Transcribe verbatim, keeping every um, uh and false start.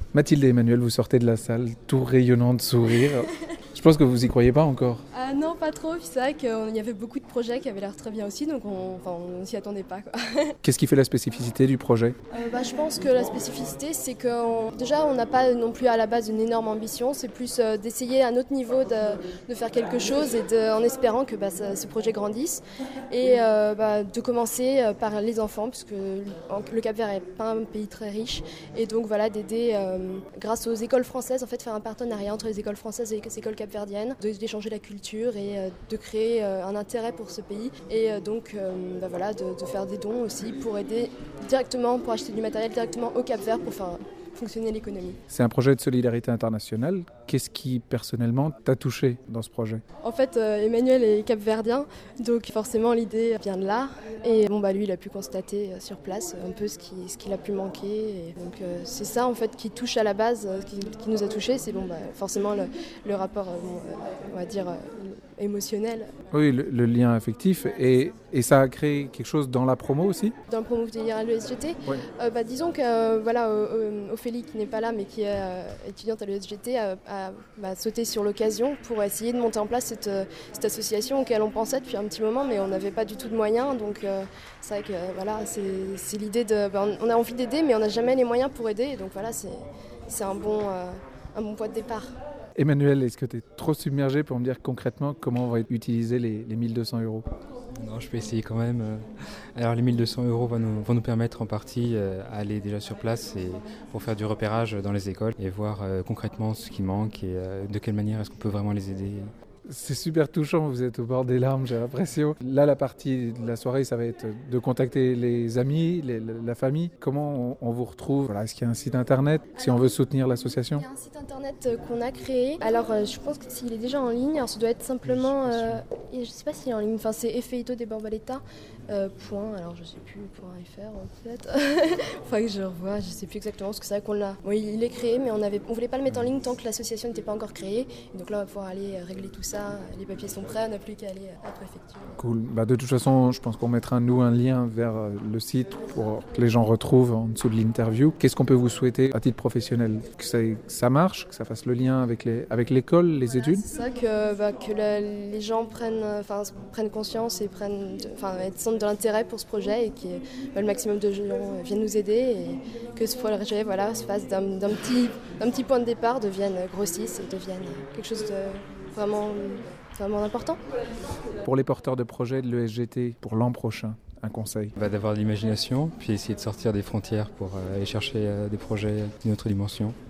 Mathilde et Emmanuel, vous sortez de la salle, tout rayonnant de sourire. Je pense que vous y croyez pas encore. Ah non, pas trop. Puis c'est vrai qu'il y avait beaucoup de projets qui avaient l'air très bien aussi, donc on enfin, on s'y attendait pas, quoi. Qu'est-ce qui fait la spécificité du projet ? euh, bah, Je pense que la spécificité, c'est que déjà, on n'a pas non plus à la base une énorme ambition. C'est plus euh, d'essayer à un autre niveau de, de faire quelque chose et de, en espérant que bah, ça, ce projet grandisse. Et euh, bah, de commencer euh, par les enfants, puisque le Cap-Vert n'est pas un pays très riche. Et donc voilà, d'aider euh, grâce aux écoles françaises, en fait, faire un partenariat entre les écoles françaises et les écoles capverdiennes, d'échanger la culture et euh, de créer euh, un intérêt pour ce pays. Et euh, donc euh, bah, voilà, de, de faire des dons aussi pour aider directement, pour acheter du matériel directement au Cap-Vert pour faire fonctionner l'économie. C'est un projet de solidarité internationale. Qu'est-ce qui, personnellement, t'a touché dans ce projet ? En fait, euh, Emmanuel est capverdien, donc forcément l'idée vient de là. Et bon, bah, lui, il a pu constater euh, sur place un peu ce qu'il ce qu'il a pu manquer. Et donc euh, c'est ça, en fait, qui touche à la base, euh, qui, qui nous a touchés. C'est bon, bah, forcément le, le rapport, euh, bon, euh, on va dire, euh, émotionnel. Oui, le, le lien affectif. Et, et ça a créé quelque chose dans la promo aussi ? Dans le promo, vous voulez dire à l'E S G T ? Oui. euh, bah, Disons que euh, voilà, euh, Ophélie, qui n'est pas là, mais qui est euh, étudiante à l'E S G T, a, a bah, sauté sur l'occasion pour essayer de monter en place cette, cette association auquel on pensait depuis un petit moment, mais on n'avait pas du tout de moyens. Donc euh, c'est vrai que euh, voilà, c'est, c'est l'idée de... Bah, on a envie d'aider, mais on n'a jamais les moyens pour aider. Donc voilà, c'est, c'est un, bon, euh, un bon point de départ. Emmanuel, est-ce que tu es trop submergé pour me dire concrètement comment vont être utilisés les, les mille deux cents euros ? Non, je peux essayer quand même. Alors les mille deux cents euros vont nous, vont nous permettre en partie euh, à aller déjà sur place et pour faire du repérage dans les écoles et voir euh, concrètement ce qui manque et euh, de quelle manière est-ce qu'on peut vraiment les aider. C'est super touchant, vous êtes au bord des larmes, j'ai l'impression. Là, la partie de la soirée, ça va être de contacter les amis, les, la famille. Comment on, on vous retrouve ? Voilà, est-ce qu'il y a un site internet si on veut soutenir l'association ? Il y a un site internet qu'on a créé. Alors, euh, je pense que s'il est déjà en ligne, alors ça doit être simplement... Euh, et je ne sais pas s'il est en ligne, enfin c'est Efeito de Borbaleta. Euh, point, alors je sais plus, point .fr peut-être. Faudrait que je revoie, je sais plus exactement, parce que c'est vrai qu'on l'a. Bon, il est créé, mais on avait, on voulait pas le mettre en ligne tant que l'association n'était pas encore créée. Et donc là, on va pouvoir aller régler tout ça. Les papiers sont prêts, on n'a plus qu'à aller à la préfecture. Cool. Bah, de toute façon, je pense qu'on mettra nous un lien vers le site pour que les gens retrouvent en dessous de l'interview. Qu'est-ce qu'on peut vous souhaiter à titre professionnel ? Que ça, que ça marche, que ça fasse le lien avec, les, avec l'école, les voilà, études ? C'est ça, que, bah, que la, les gens prennent, enfin, prennent conscience et prennent, enfin, sentent de l'intérêt pour ce projet et que bah, le maximum de gens viennent nous aider et que ce projet voilà, se fasse d'un, d'un, petit, d'un petit point de départ, devienne grossisse et devienne quelque chose de vraiment, vraiment important. Pour les porteurs de projets de l'E S G T pour l'an prochain, un conseil ? Bah, d'avoir de l'imagination, puis essayer de sortir des frontières pour euh, aller chercher euh, des projets d'une autre dimension.